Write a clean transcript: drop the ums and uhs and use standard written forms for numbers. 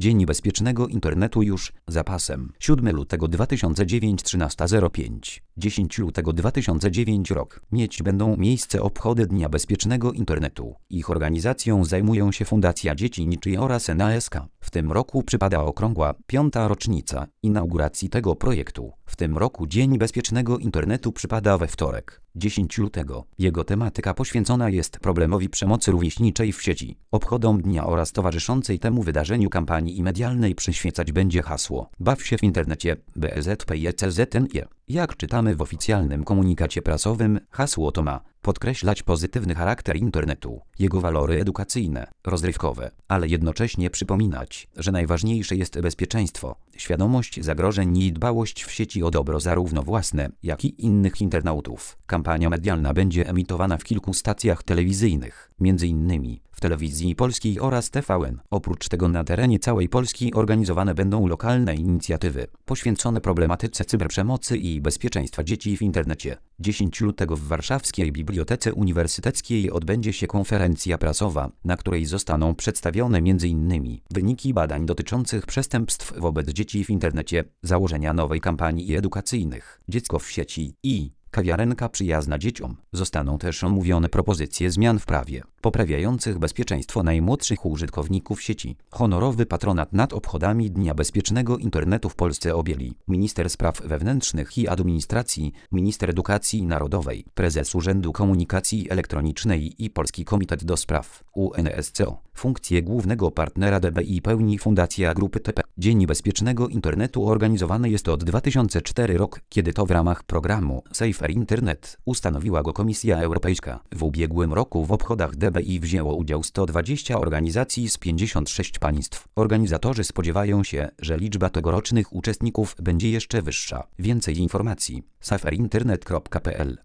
Dzień Bezpiecznego Internetu już za pasem. 7 lutego 2009 13:05. 10 lutego 2009 rok. Mieć będą miejsce obchody Dnia Bezpiecznego Internetu. Ich organizacją zajmują się Fundacja Dzieci Niczy oraz NASK. W tym roku przypada okrągła 5. rocznica inauguracji tego projektu. W tym roku Dzień Bezpiecznego Internetu przypada we wtorek, 10 lutego. Jego tematyka poświęcona jest problemowi przemocy rówieśniczej w sieci. Obchodom dnia oraz towarzyszącej temu wydarzeniu kampanii i medialnej przyświecać będzie hasło „Baw się w internecie, BZPJCZNE”. Jak czytamy w oficjalnym komunikacie prasowym, hasło to ma podkreślać pozytywny charakter internetu, jego walory edukacyjne, rozrywkowe, ale jednocześnie przypominać, że najważniejsze jest bezpieczeństwo, świadomość zagrożeń i dbałość w sieci o dobro zarówno własne, jak i innych internautów. Kampania medialna będzie emitowana w kilku stacjach telewizyjnych, m.in. w Telewizji Polskiej oraz TVN. Oprócz tego na terenie całej Polski organizowane będą lokalne inicjatywy poświęcone problematyce cyberprzemocy i bezpieczeństwa dzieci w internecie. 10 lutego w Warszawskiej Bibliotece Uniwersyteckiej odbędzie się konferencja prasowa, na której zostaną przedstawione m.in. wyniki badań dotyczących przestępstw wobec dzieci w internecie, założenia nowej kampanii edukacyjnych „Dziecko w sieci” i kawiarenka przyjazna dzieciom. Zostaną też omówione propozycje zmian w prawie, poprawiających bezpieczeństwo najmłodszych użytkowników sieci. Honorowy patronat nad obchodami Dnia Bezpiecznego Internetu w Polsce objęli minister spraw wewnętrznych i administracji, minister edukacji narodowej, prezes Urzędu Komunikacji Elektronicznej i Polski Komitet do Spraw UNSCO. Funkcję głównego partnera DBI pełni Fundacja Grupy TP. Dzień Bezpiecznego Internetu organizowany jest od 2004 rok, kiedy to w ramach programu Safer Internet ustanowiła go Komisja Europejska. W ubiegłym roku w obchodach DBI wzięło udział 120 organizacji z 56 państw. Organizatorzy spodziewają się, że liczba tegorocznych uczestników będzie jeszcze wyższa. Więcej informacji: saferinternet.pl